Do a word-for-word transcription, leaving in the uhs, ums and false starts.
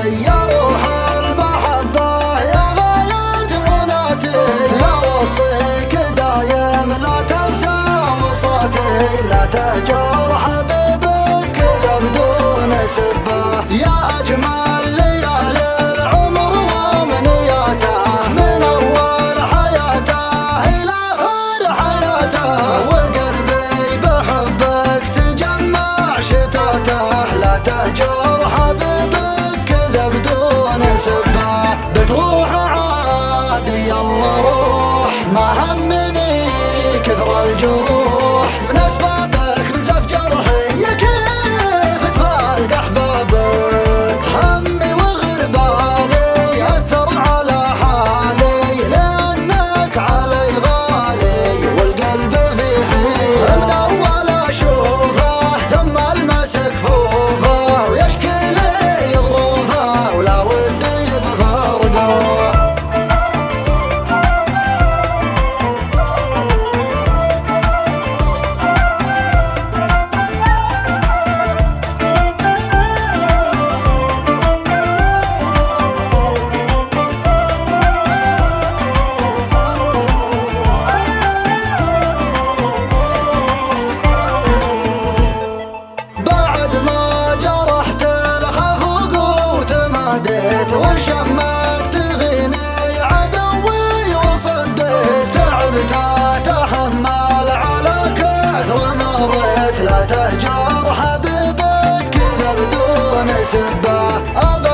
يا روح المحبة يا غاية مناتي، أوصيك دايم لا تنسى وصاتي، لا تهجر حبيبك كذا بدون سبة، يا أجمل ليالي العمر ومنياته، من أول حياته إلى آخر حياته، وقلبي بحبك تجمع شتاته، لا تهجر حبيبك كذا بدون سبة، بتروح عادي يلا روح ما همني كثر الجروح، من أسبابك نزف جرحي يا كيف تفارق أحبابك، همي وغربالي أثر على حالي، لأنك علي غالي والقلب في حيرة، من أول أشوفه ثم ألمس كفوفه، ويشكي لي ظروفه ولا ودي بفارقه. وشمت فيني عدوي وصديت، تعبت اتحمل على كثر مريت، لا تهجر حبيبك كذا بدون سبة.